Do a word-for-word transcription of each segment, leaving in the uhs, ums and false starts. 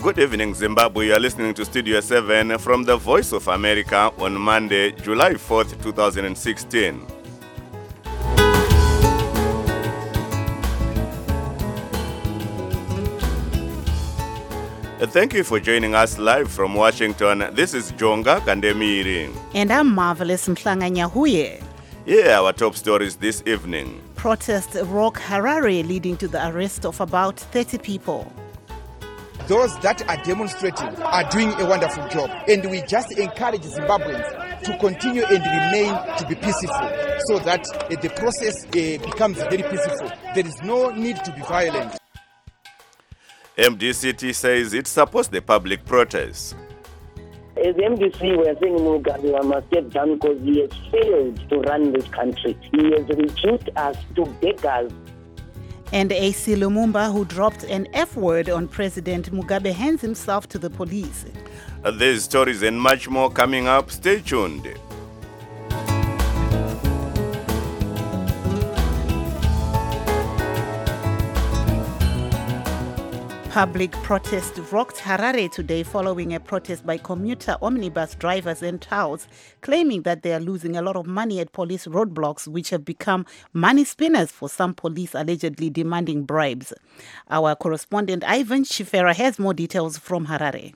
Good evening, Zimbabwe. You are listening to Studio seven from the Voice of America on Monday, July fourth, two thousand sixteen. Thank you for joining us live from Washington. This is Jonga Kandemiri. And I'm Marvelous Mhlanga Nyahuye. Yeah, our top stories this evening. Protests rock Harare, leading to the arrest of about thirty people. Those that are demonstrating are doing a wonderful job, and we just encourage Zimbabweans to continue and remain to be peaceful so that uh, the process uh, becomes very peaceful. There is no need to be violent. M D C T says it supports the public protests. As M D C, we are saying Mugabe must get done because he has failed to run this country. He has reduced us to beggars. And A C Lumumba, who dropped an F word on President Mugabe, hands himself to the police. These stories and much more coming up. Stay tuned. Public protest rocked Harare today following a protest by commuter omnibus drivers and touts claiming that they are losing a lot of money at police roadblocks, which have become money spinners for some police allegedly demanding bribes. Our correspondent Ivan Chifera has more details from Harare.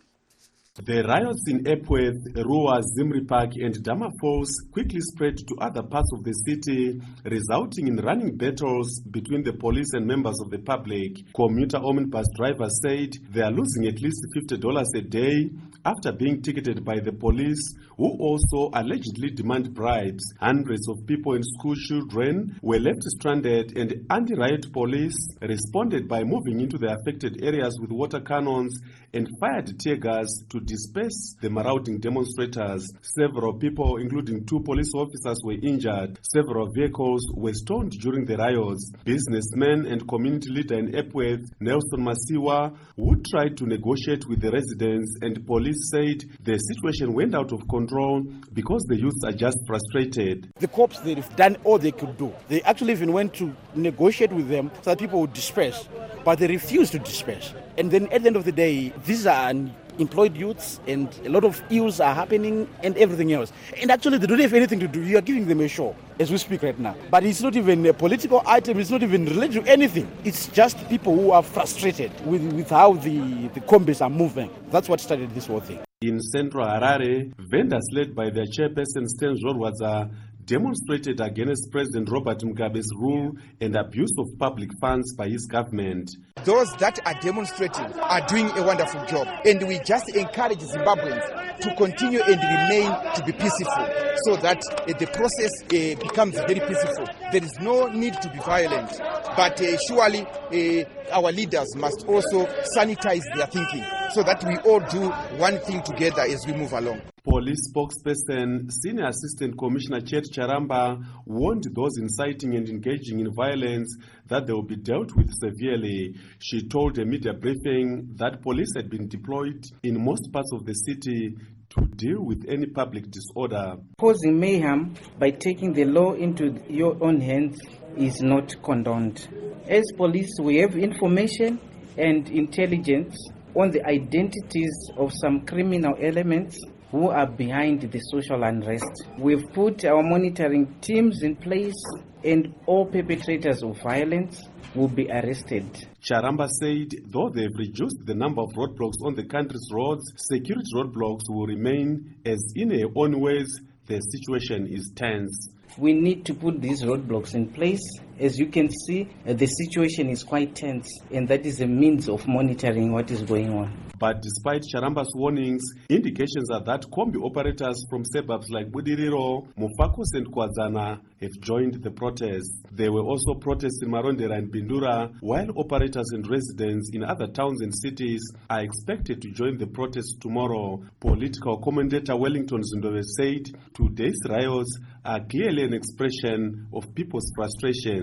The riots in Epworth, Ruwa, Zimri Park and Damapos quickly spread to other parts of the city, resulting in running battles between the police and members of the public. Commuter omnibus drivers said they are losing at least fifty dollars a day after being ticketed by the police, who also allegedly demand bribes. Hundreds of people and school children were left stranded, and anti-riot police responded by moving into the affected areas with water cannons and fired tear gas to disperse the marauding demonstrators. Several people, including two police officers, were injured. Several vehicles were stoned during the riots. Businessman and community leader in Epworth, Nelson Masiwa, who tried to negotiate with the residents and police, said the situation went out of control because the youths are just frustrated. The cops, they've done all they could do. They actually even went to negotiate with them so that people would disperse, but they refused to disperse. And then at the end of the day, these are employed youths and a lot of ills are happening and everything else. And actually they don't have anything to do. You are giving them a show as we speak right now. But it's not even a political item, it's not even related to anything. It's just people who are frustrated with, with how the, the combis are moving. That's what started this whole thing. In central Harare, vendors led by their chairperson Sten Zorwadza demonstrated against President Robert Mugabe's rule and abuse of public funds by his government. Those that are demonstrating are doing a wonderful job, and we just encourage Zimbabweans to continue and remain to be peaceful so that uh, the process uh, becomes very peaceful. There is no need to be violent, but uh, surely uh, our leaders must also sanitize their thinking so that we all do one thing together as we move along. Police spokesperson, Senior Assistant Commissioner Chet Charamba, warned those inciting and engaging in violence that they will be dealt with severely. She told a media briefing that police had been deployed in most parts of the city to deal with any public disorder. Causing mayhem by taking the law into your own hands is not condoned. As police, we have information and intelligence on the identities of some criminal elements who are behind the social unrest. We've put our monitoring teams in place, and all perpetrators of violence will be arrested. Charamba said though they've reduced the number of roadblocks on the country's roads, security roadblocks will remain, as in their own ways the situation is tense. We need to put these roadblocks in place. As you can see, uh, the situation is quite tense, and that is a means of monitoring what is going on. But despite Charamba's warnings, indications are that combi operators from suburbs like Budiriro, Mufakos and Kwazana have joined the protests. There were also protests in Marondera and Bindura, while operators and residents in other towns and cities are expected to join the protests tomorrow. Political commentator Wellington Zindove said today's riots are clearly an expression of people's frustrations.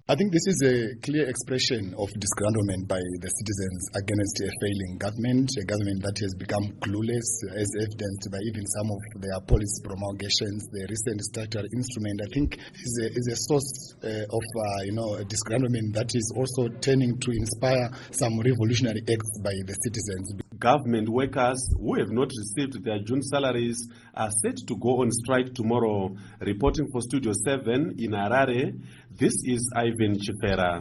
I think this is a clear expression of disgruntlement by the citizens against a failing government, a government that has become clueless, as evidenced by even some of their policy promulgations. The recent statutory instrument, I think, is a, is a source uh, of uh, you know, a disgruntlement that is also turning to inspire some revolutionary acts by the citizens. Government workers who have not received their June salaries are set to go on strike tomorrow. Reporting for Studio seven in Harare, this is Ivan Chifera.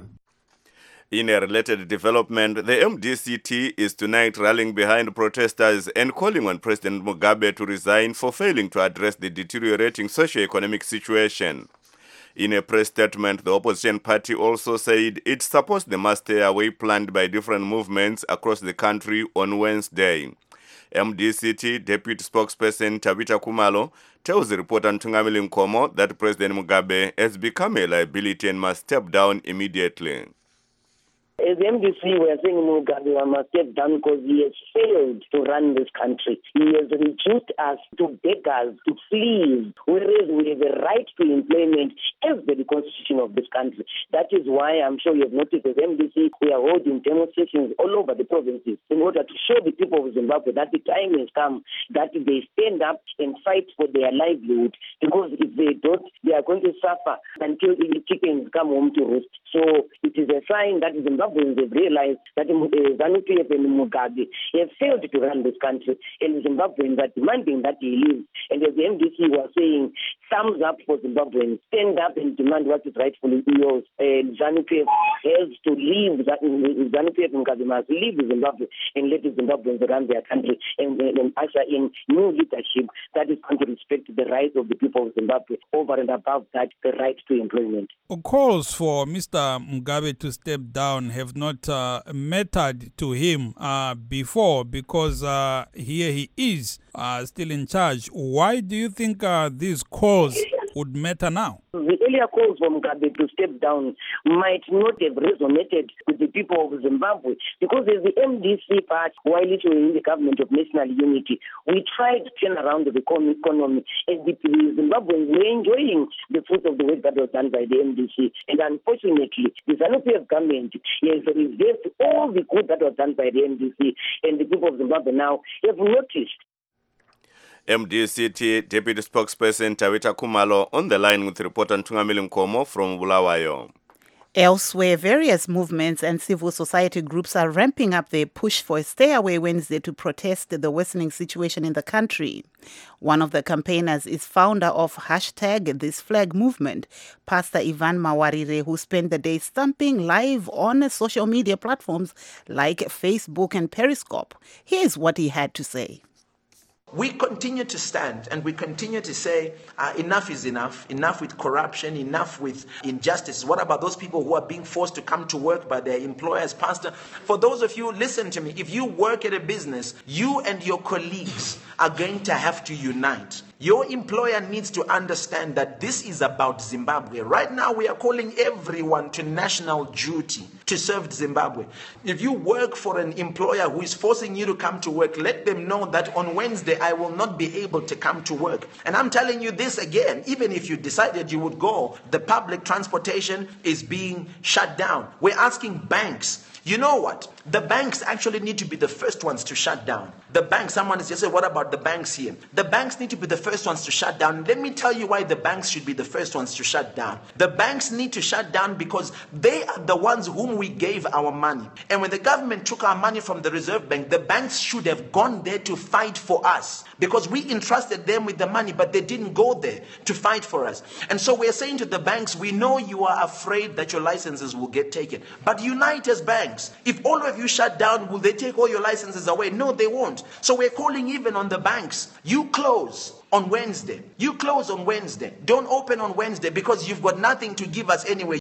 In a related development, the M D C T is tonight rallying behind protesters and calling on President Mugabe to resign for failing to address the deteriorating socio-economic situation. In a press statement, the opposition party also said it supports the mass stay-away planned by different movements across the country on Wednesday. M D C T Deputy Spokesperson Tabita Kumalo tells the reporter Ntungamili Nkomo that President Mugabe has become a liability and must step down immediately. As M D C, we are saying Mugabe must step down because he has failed to run this country. He has reduced us to beggars, to thieves, whereas we have a right to employment as per the constitution of this country. That is why I'm sure you have noticed as M D C, we are holding demonstrations all over the provinces in order to show the people of Zimbabwe that the time has come that they stand up and fight for their livelihood, because if they don't, they are going to suffer until the chickens come home to roost. So it is a sign that Zimbabwe Zimbabweans have realized that ZANU-P F and Mugabe have failed to run this country, and Zimbabweans are demanding that he leave. And as the M D C was saying, thumbs up for Zimbabweans, stand up and demand what is rightfully yours. And ZANU-P F has to leave, ZANU-P F and Mugabe must leave Zimbabwe and let the Zimbabweans run their country and, and, and usher in new leadership that is going to respect the rights of the people of Zimbabwe, over and above that, the right to employment. Calls for Mister Mugabe to step down have not uh, mattered to him uh, before, because uh, here he is uh, still in charge. Why do you think uh, these calls would matter now? The earlier calls for Mugabe to step down might not have resonated with the people of Zimbabwe, because as the M D C part, while it was in the government of national unity, we tried to turn around the economy, and the Zimbabweans were enjoying the fruit of the work that was done by the M D C. And unfortunately, the ZANU-P F government has reversed all the good that was done by the M D C, and the people of Zimbabwe now have noticed. M D C T Deputy Spokesperson Tabita Kumalo on the line with reporter Ntungamili Nkomo from Bulawayo. Elsewhere, various movements and civil society groups are ramping up their push for a stay-away Wednesday to protest the worsening situation in the country. One of the campaigners is founder of hashtag This Flag movement, Pastor Ivan Mawarire, who spent the day stamping live on social media platforms like Facebook and Periscope. Here's what he had to say. We continue to stand and we continue to say uh, enough is enough, enough with corruption, enough with injustice. What about those people who are being forced to come to work by their employers? Pastor, for those of you, listen to me, if you work at a business, you and your colleagues are going to have to unite. Your employer needs to understand that this is about Zimbabwe. Right now, we are calling everyone to national duty to serve Zimbabwe. If you work for an employer who is forcing you to come to work, let them know that on Wednesday, I will not be able to come to work. And I'm telling you this again, even if you decided you would go, the public transportation is being shut down. We're asking banks. You know what? The banks actually need to be the first ones to shut down. The banks, someone is just saying, what about the banks here? The banks need to be the first ones to shut down. Let me tell you why the banks should be the first ones to shut down. The banks need to shut down because they are the ones whom we gave our money. And when the government took our money from the Reserve Bank, the banks should have gone there to fight for us, because we entrusted them with the money, but they didn't go there to fight for us. And so we're saying to the banks, we know you are afraid that your licenses will get taken, but unite as banks. If all of you shut down, will they take all your licenses away? No, they won't. So we're calling even on the banks. You close on Wednesday. You close on Wednesday. Don't open on Wednesday, because you've got nothing to give us anyway.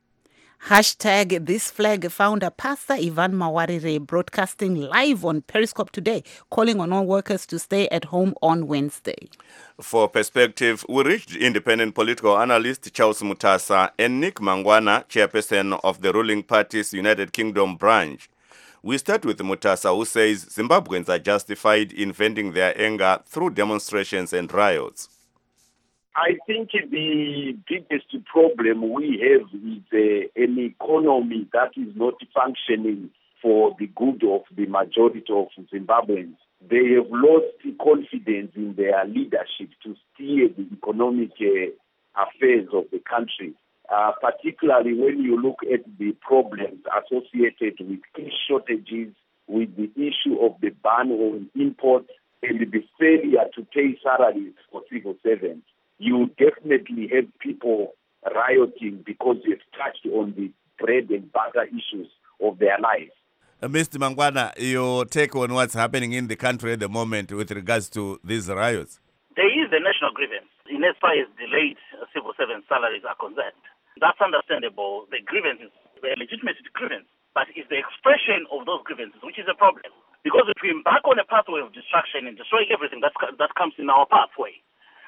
Hashtag This Flag founder Pastor Ivan Mawarire broadcasting live on Periscope today, calling on all workers to stay at home on Wednesday. For perspective, we reached independent political analyst Charles Mutasa and Nick Mangwana, chairperson of the ruling party's United Kingdom branch. We start with Mutasa, who says Zimbabweans are justified in venting their anger through demonstrations and riots. I think the biggest problem we have is uh, an economy that is not functioning for the good of the majority of Zimbabweans. They have lost confidence in their leadership to steer the economic uh, affairs of the country, uh, particularly when you look at the problems associated with fish shortages, with the issue of the ban on imports, and the failure to pay salaries for civil servants. You definitely have people rioting because you've touched on the bread and butter issues of their lives. Uh, Mister Mangwana, your take on what's happening in the country at the moment with regards to these riots? There is a national grievance in as far as delayed civil servant salaries are concerned. That's understandable. The grievance is a legitimate grievance, but it's the expression of those grievances which is a problem. Because if we embark on a pathway of destruction and destroy everything that's, that comes in our pathway,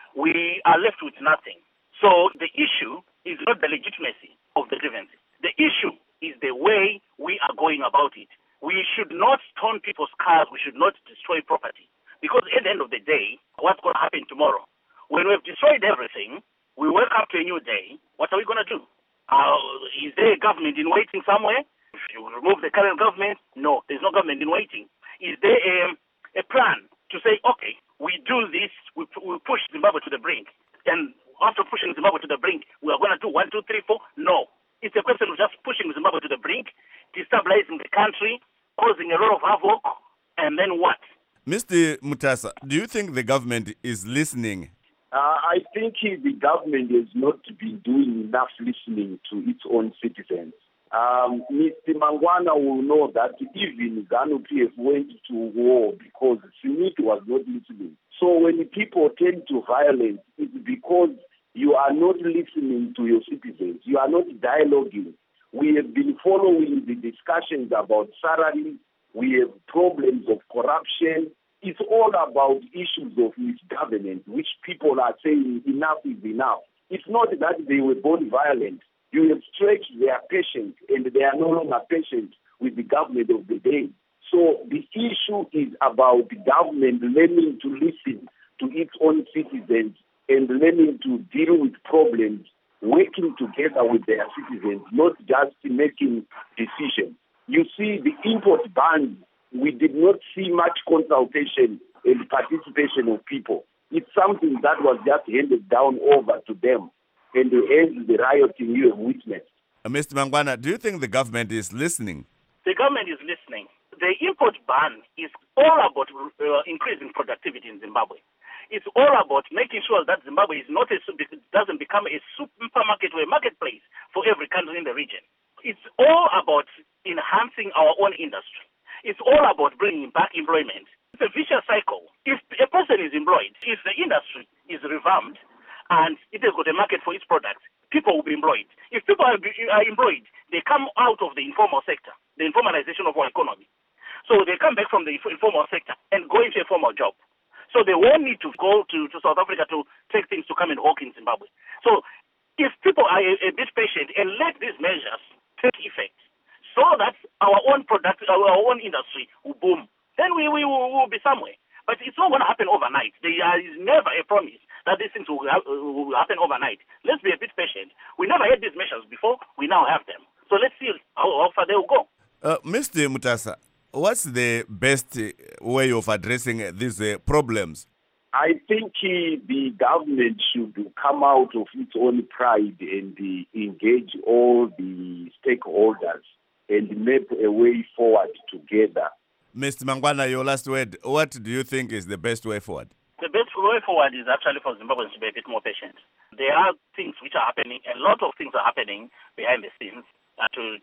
we are left with nothing. So the issue is not the legitimacy of the grievance. The issue is the way we are going about it. We should not stone people's cars. We should not destroy property. Because at the end of the day, what's going to happen tomorrow? When we've destroyed everything, we wake up to a new day. What are we going to do? Uh, is there a government in waiting somewhere? If you remove the current government, no, there's no government in waiting. Is there a, a plan to say, okay, we do this, we, we push Zimbabwe to the brink, and after pushing Zimbabwe to the brink, we are going to do one, two, three, four? No. It's a question of just pushing Zimbabwe to the brink, destabilizing the country, causing a lot of havoc, and then what? Mister Mutasa, do you think the government is listening? Uh, I think the government has not been doing enough listening to its own citizens. Um, Mister Mangwana will know that even ZANU-P F went to war because Smith was not listening. So when people turn to violence, it's because you are not listening to your citizens. You are not dialoguing. We have been following the discussions about salaries. We have problems of corruption. It's all about issues of misgovernance, which people are saying enough is enough. It's not that they were born violent. You have stretched their patience, and they are no longer patient with the government of the day. So the issue is about the government learning to listen to its own citizens and learning to deal with problems, working together with their citizens, not just making decisions. You see, the import ban, we did not see much consultation and participation of people. It's something that was just handed down over to them. And the end the rioting you have witnessed. Uh, Mister Mangwana, do you think the government is listening? The government is listening. The import ban is all about uh, increasing productivity in Zimbabwe. It's all about making sure that Zimbabwe is not a, doesn't become a supermarket or a marketplace for every country in the region. It's all about enhancing our own industry. It's all about bringing back employment. It's a vicious cycle. If a person is employed, if the industry is revamped, and it has got a market for its products, people will be employed. If people are, are employed, they come out of the informal sector, the informalization of our economy. So they come back from the informal sector and go into a formal job. So they won't need to go to, to South Africa to take things to come and work in Zimbabwe. So if people are a, a bit patient and let these measures take effect so that our own product, our own industry will boom, then we, we will we'll be somewhere. But it's not going to happen overnight. There is never a promise that these things will, ha- will happen overnight. Let's be a bit patient. We never had these measures before. We now have them. So let's see how, how far they will go. Uh, Mister Mutasa, what's the best way of addressing these uh, problems? I think uh, the government should come out of its own pride and uh, engage all the stakeholders and map a way forward together. Mister Mangwana, your last word. What do you think is the best way forward? The best way forward is actually for Zimbabweans to be a bit more patient. There are things which are happening, a lot of things are happening behind the scenes uh, to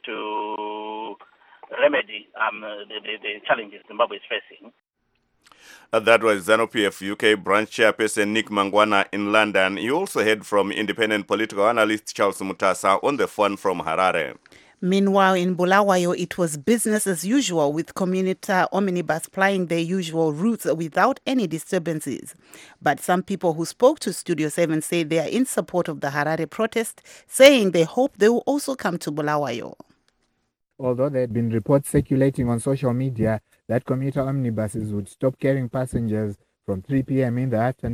to remedy um, the, the, the challenges Zimbabwe is facing. Uh, that was ZANU-P F U K branch chairperson Nick Mangwana in London. You also heard from independent political analyst Charles Mutasa on the phone from Harare. Meanwhile, in Bulawayo, it was business as usual, with commuter omnibus plying their usual routes without any disturbances. But some people who spoke to Studio seven say they are in support of the Harare protest, saying they hope they will also come to Bulawayo. Although there had been reports circulating on social media that commuter omnibuses would stop carrying passengers from three p.m. in the afternoon,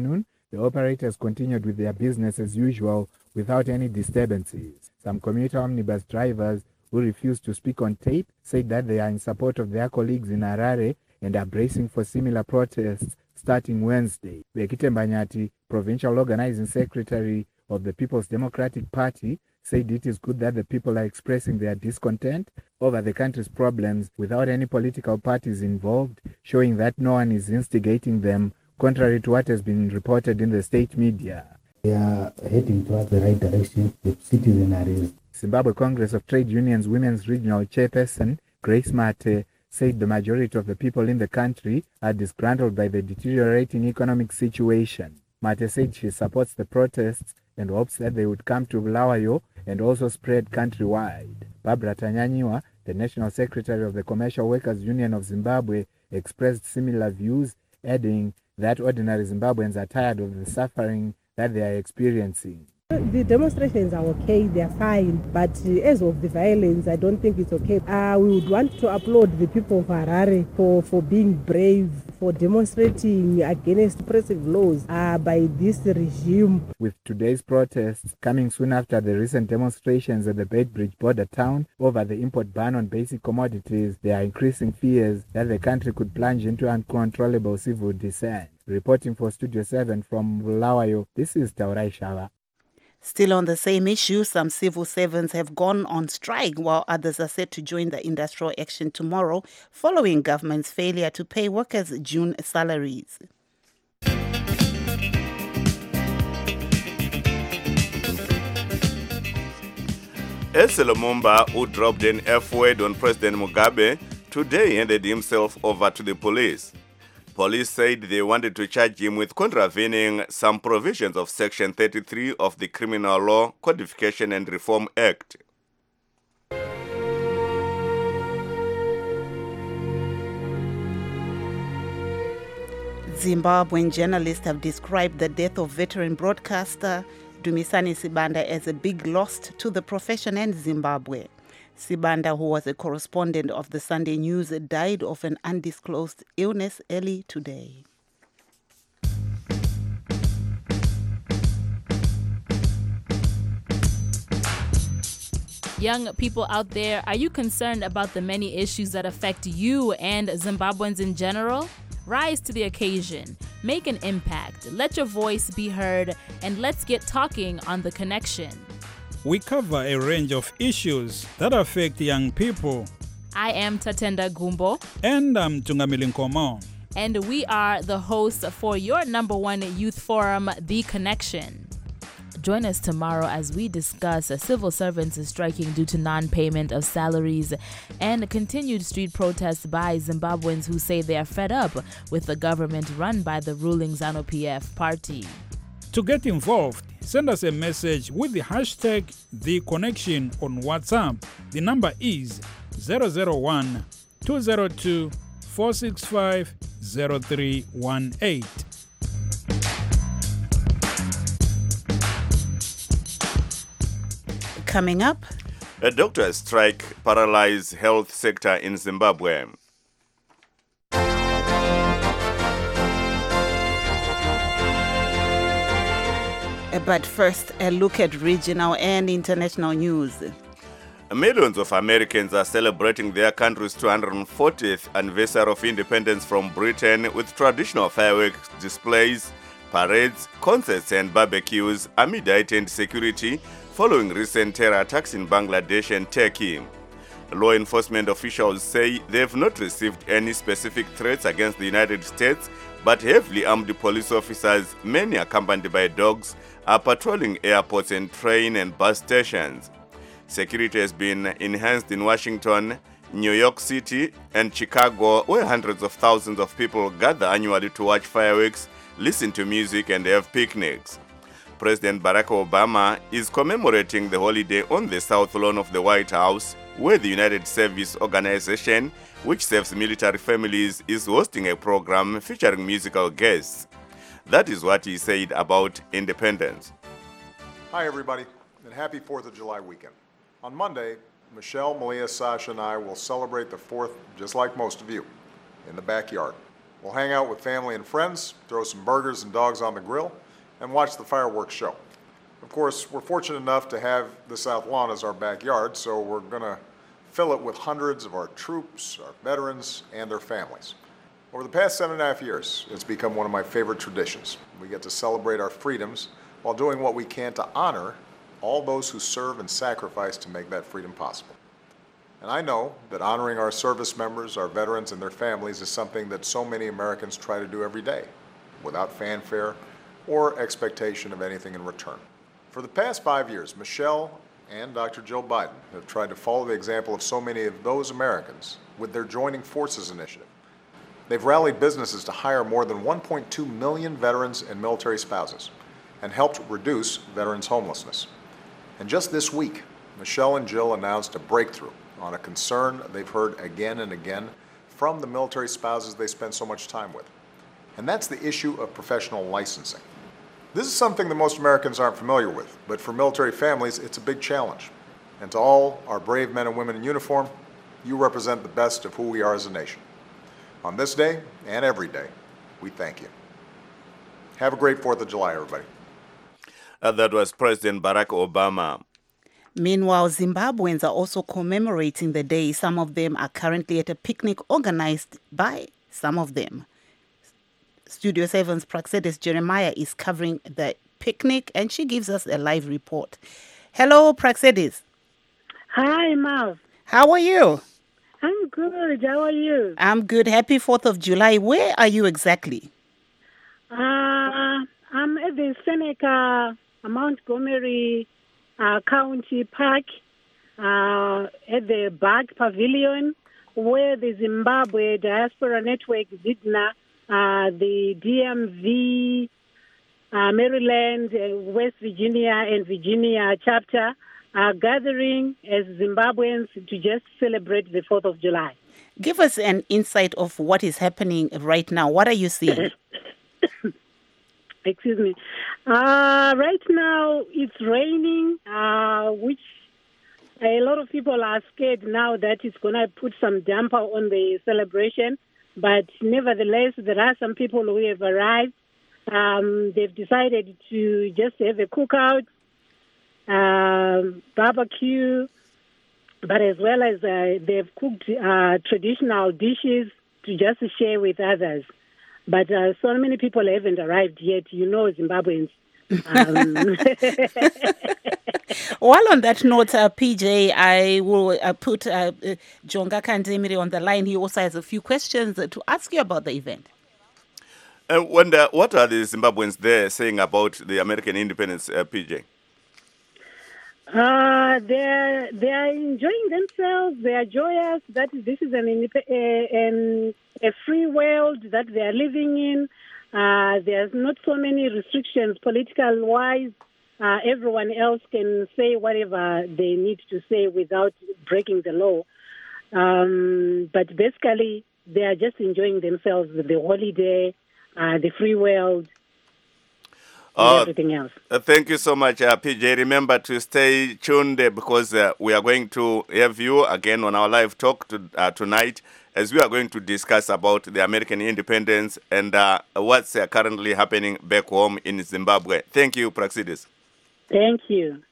the operators continued with their business as usual without any disturbances. Some commuter omnibus drivers who refused to speak on tape said that they are in support of their colleagues in Harare and are bracing for similar protests starting Wednesday. Bekite Mbanyati, provincial organizing secretary of the People's Democratic Party, said it is good that the people are expressing their discontent over the country's problems without any political parties involved, showing that no one is instigating them, contrary to what has been reported in the state media. We are heading towards the right direction. The citizen are raised. Zimbabwe Congress of Trade Unions Women's Regional Chairperson Grace Mate said the majority of the people in the country are disgruntled by the deteriorating economic situation. Mate said she supports the protests and hopes that they would come to Bulawayo and also spread countrywide. Barbara Tanyanyiwa, the National Secretary of the Commercial Workers Union of Zimbabwe, expressed similar views, adding that ordinary Zimbabweans are tired of the suffering that they are experiencing. The demonstrations are okay, they are fine, but uh, as of the violence, I don't think it's okay. Uh, we would want to applaud the people of Harare for, for being brave, for demonstrating against oppressive laws uh, by this regime. With today's protests coming soon after the recent demonstrations at the Beitbridge border town over the import ban on basic commodities, there are increasing fears that the country could plunge into uncontrollable civil dissent. Reporting for Studio seven from Bulawayo, this is Taurai Shava. Still on the same issue, some civil servants have gone on strike while others are set to join the industrial action tomorrow following government's failure to pay workers June salaries. Ese Lumumba, who dropped an F-word on President Mugabe, today handed himself over to the police. Police said they wanted to charge him with contravening some provisions of Section thirty-three of the Criminal Law Codification and Reform Act. Zimbabwean journalists have described the death of veteran broadcaster Dumisani Sibanda as a big loss to the profession and Zimbabwe. Sibanda, who was a correspondent of the Sunday News, died of an undisclosed illness early today. Young people out there, are you concerned about the many issues that affect you and Zimbabweans in general? Rise to the occasion, make an impact, let your voice be heard, and let's get talking on The Connection. We cover a range of issues that affect young people. I am Tatenda Gumbo. And I'm Tungamili Nkomo. And we are the hosts for your number one youth forum, The Connection. Join us tomorrow as we discuss civil servants striking due to non-payment of salaries and continued street protests by Zimbabweans who say they are fed up with the government run by the ruling ZANU-P F party. To get involved, send us a message with the hashtag The Connection on WhatsApp. The number is zero zero one, two zero two, four six five, zero three one eight. Coming up, a doctor's strike paralyzed health sector in Zimbabwe. But first, a look at regional and international news. Millions of Americans are celebrating their country's two hundred fortieth anniversary of independence from Britain with traditional fireworks displays, parades, concerts and barbecues amid heightened security following recent terror attacks in Bangladesh and Turkey. Law enforcement officials say they have not received any specific threats against the United States, but heavily armed police officers, many accompanied by dogs, are patrolling airports and train and bus stations. Security has been enhanced in Washington, New York City, and Chicago, where hundreds of thousands of people gather annually to watch fireworks, listen to music, and have picnics. President Barack Obama is commemorating the holiday on the South Lawn of the White House, where the United Service Organization, which serves military families, is hosting a program featuring musical guests. That is what he said about independence. Hi, everybody, and happy fourth of July weekend. On Monday, Michelle, Malia, Sasha, and I will celebrate the fourth just like most of you, in the backyard. We'll hang out with family and friends, throw some burgers and dogs on the grill, and watch the fireworks show. Of course, we're fortunate enough to have the South Lawn as our backyard, so we're going to fill it with hundreds of our troops, our veterans, and their families. Over the past seven and a half years, it's become one of my favorite traditions. We get to celebrate our freedoms while doing what we can to honor all those who serve and sacrifice to make that freedom possible. And I know that honoring our service members, our veterans, and their families is something that so many Americans try to do every day, without fanfare or expectation of anything in return. For the past five years, Michelle and Doctor Jill Biden have tried to follow the example of so many of those Americans with their Joining Forces initiative. They've rallied businesses to hire more than one point two million veterans and military spouses and helped reduce veterans' homelessness. And just this week, Michelle and Jill announced a breakthrough on a concern they've heard again and again from the military spouses they spend so much time with. And that's the issue of professional licensing. This is something that most Americans aren't familiar with, but for military families, it's a big challenge. And to all our brave men and women in uniform, you represent the best of who we are as a nation. On this day, and every day, we thank you. Have a great fourth of July, everybody. Uh, that was President Barack Obama. Meanwhile, Zimbabweans are also commemorating the day. Some of them are currently at a picnic organized by some of them. Studio seven's Praxedis Jeremiah is covering the picnic, and she gives us a live report. Hello, Praxedis. Hi, Mav. How are you? I'm good. How are you? I'm good. Happy fourth of July. Where are you exactly? Uh, I'm at the Seneca Montgomery uh, County Park uh, at the Bag Pavilion, where the Zimbabwe Diaspora Network, ZIDNA, Uh, the D M V, uh, Maryland, uh, West Virginia, and Virginia chapter are gathering as Zimbabweans to just celebrate the fourth of July. Give us an insight of what is happening right now. What are you seeing? Excuse me. Uh, right now, it's raining, uh, which a lot of people are scared now that it's going to put some damper on the celebration. But nevertheless, there are some people who have arrived. Um, they've decided to just have a cookout, um, barbecue, but as well as uh, they've cooked uh, traditional dishes to just share with others. But uh, so many people haven't arrived yet. You know, Zimbabweans. Um. While on that note, uh, P J, I will uh, put uh, uh, Jonga Kandemire on the line. He also has a few questions uh, to ask you about the event. Uh, wonder, what are the Zimbabweans there saying about the American independence, uh, P J? Uh, they're, they're enjoying themselves. They are joyous that this is an, an, a free world that they are living in. Uh, there's not so many restrictions political-wise. Uh, everyone else can say whatever they need to say without breaking the law. Um, but basically, they are just enjoying themselves with the holiday, uh, the free world, and uh, everything else. Uh, thank you so much, uh, P J. Remember to stay tuned uh, because uh, we are going to have you again on our live talk to, uh, tonight, as we are going to discuss about the American independence and uh, what's uh, currently happening back home in Zimbabwe. Thank you, Praxedis. Thank you.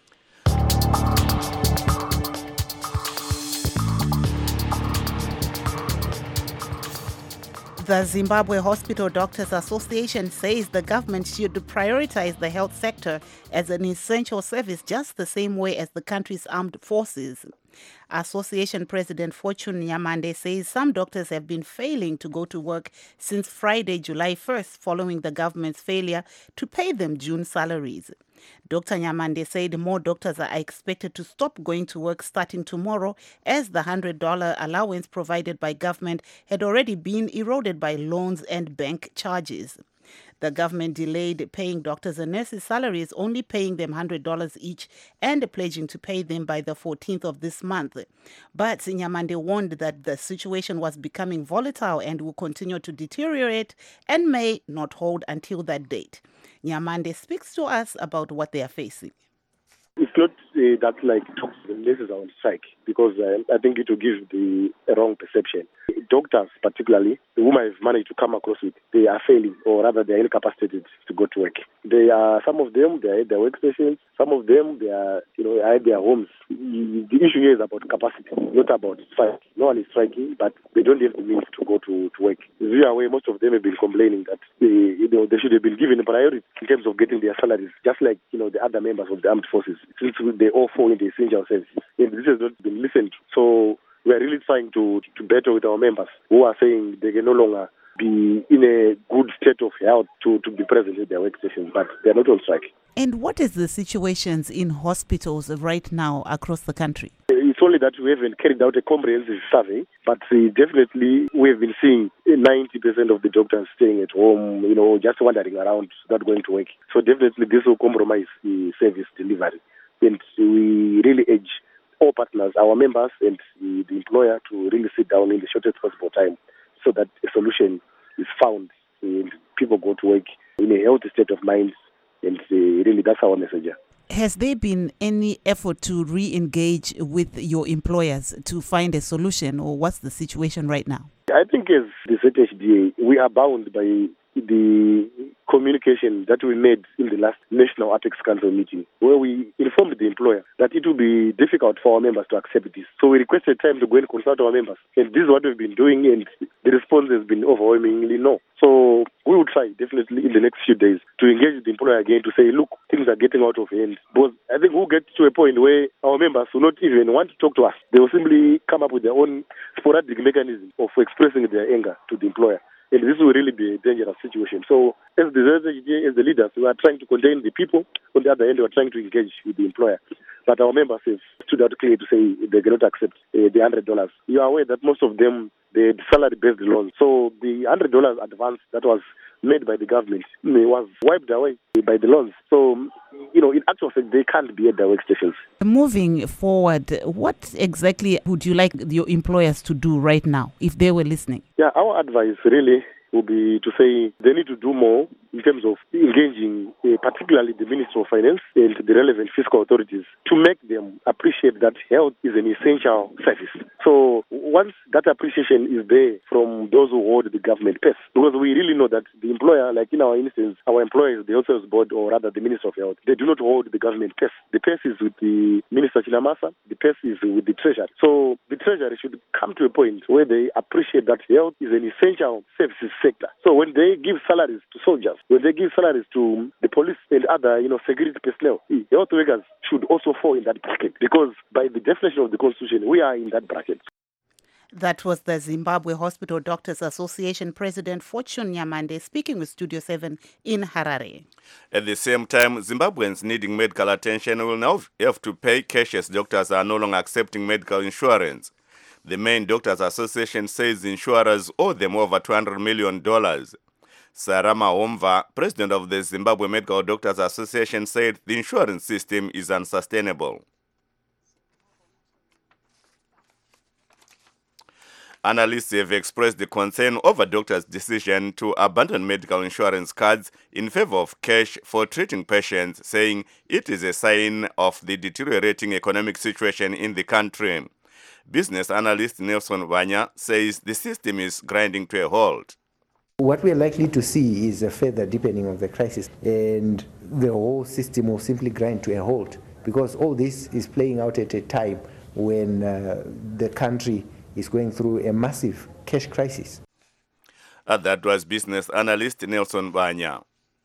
The Zimbabwe Hospital Doctors Association says the government should prioritize the health sector as an essential service just the same way as the country's armed forces. Association President Fortune Nyamande says some doctors have been failing to go to work since Friday, July first, following the government's failure to pay them June salaries. Doctor Nyamande said more doctors are expected to stop going to work starting tomorrow, as the one hundred dollars allowance provided by government had already been eroded by loans and bank charges. The government delayed paying doctors and nurses' salaries, only paying them one hundred dollars each and pledging to pay them by the fourteenth of this month. But Nyamande warned that the situation was becoming volatile and will continue to deteriorate and may not hold until that date. Nyamande speaks to us about what they are facing. It's not uh, that like the nurses are on strike, because uh, I think it will give the a wrong perception. Doctors, particularly, whom I've managed to come across with, they are failing, or rather they are incapacitated to go to work. They are, some of them, they are at their workstations. Some of them, they are, you know, are at their homes. The issue here is about capacity, not about strike. No one is striking, but they don't have the means to go to, to work. Via way, most of them have been complaining that they, you know, they should have been given a priority in terms of getting their salaries, just like, you know, the other members of the armed forces, since they all fall in the essential services. And this has not been listened to. So we are really trying to, to battle with our members who are saying they can no longer be in a good state of health to, to be present at their workstations, but they are not on strike. And what is the situations in hospitals right now across the country? It's only that we haven't carried out a comprehensive survey, but uh, definitely we have been seeing ninety percent of the doctors staying at home, you know, just wandering around, not going to work. So definitely this will compromise the service delivery. And we really urge all partners, our members and the, the employer, to really sit down in the shortest possible time so that a solution is found and people go to work in a healthy state of mind. And uh, really, that's our message. Has there been any effort to re-engage with your employers to find a solution, or what's the situation right now? I think as the Z H D A, we are bound by the communication that we made in the last National Apex Council meeting, where we informed the employer that it will be difficult for our members to accept this. So we requested time to go and consult our members. And this is what we've been doing, and the response has been overwhelmingly no. So we will try, definitely, in the next few days to engage the employer again to say, look, things are getting out of hand. But I think we'll get to a point where our members will not even want to talk to us. They will simply come up with their own sporadic mechanism of expressing their anger to the employer. And this will really be a dangerous situation. So as the Z H D A, as the leaders, we are trying to contain the people. On the other end, we are trying to engage with the employer. But our members have stood out clearly to say they cannot accept uh, the one hundred dollars. You are aware that most of them, they had salary-based loans. So the one hundred dollars advance that was made by the government was wiped away by the loans. So, you know, in actual fact, they can't be at their workstations. Moving forward, what exactly would you like your employers to do right now if they were listening? Yeah, our advice really would be to say they need to do more in terms of engaging uh, particularly the Ministry of Finance and the relevant fiscal authorities to make them appreciate that health is an essential service. So once that appreciation is there from those who hold the government purse, because we really know that the employer, like in our instance, our employers, the Health Service Board, or rather the Ministry of Health, they do not hold the government purse. The purse is with the Minister Chinamasa, the purse is with the Treasury. So the Treasury should come to a point where they appreciate that health is an essential services sector. So when they give salaries to soldiers, when they give salaries to the police and other, you know, security personnel, health workers should also fall in that bracket, because by the definition of the Constitution, we are in that bracket. That was the Zimbabwe Hospital Doctors Association President Fortune Nyamande speaking with Studio seven in Harare. At the same time, Zimbabweans needing medical attention will now have to pay cash as doctors are no longer accepting medical insurance. The main Doctors Association says insurers owe them over two hundred million dollars. Sarama Omva, president of the Zimbabwe Medical Doctors Association, said the insurance system is unsustainable. Analysts have expressed the concern over doctors' decision to abandon medical insurance cards in favor of cash for treating patients, saying it is a sign of the deteriorating economic situation in the country. Business analyst Nelson Vanya says the system is grinding to a halt. What we are likely to see is a further deepening of the crisis, and the whole system will simply grind to a halt, because all this is playing out at a time when uh, the country is going through a massive cash crisis. Uh, that was business analyst Nelson Vanya.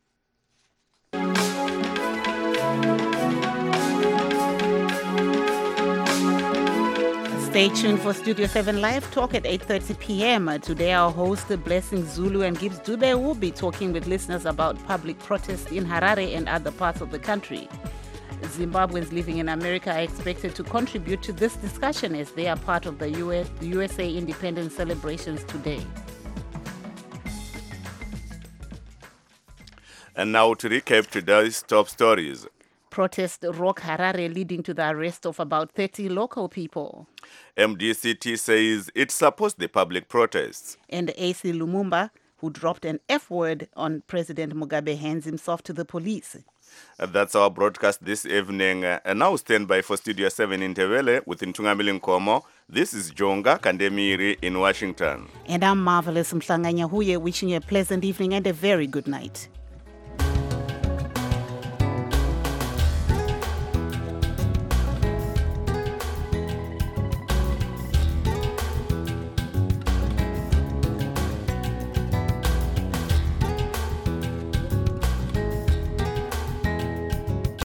Stay tuned for Studio seven Live Talk at eight thirty p.m. Today our host, Blessing Zulu and Gibbs Dube, will be talking with listeners about public protests in Harare and other parts of the country. Zimbabweans living in America are expected to contribute to this discussion as they are part of the U S, U S A independence celebrations today. And now to recap today's top stories. Protest rock Harare leading to the arrest of about thirty local people. M D C T says it supports the public protests. And A C Lumumba, who dropped an F word on President Mugabe, hands himself to the police. Uh, that's our broadcast this evening. Uh, and now stand by for Studio seven in Tevele with Ntungamili Nkomo. This is Jonga Kandemiri in Washington. And I'm Marvelous Mhlanganya Huye, wishing you a pleasant evening and a very good night.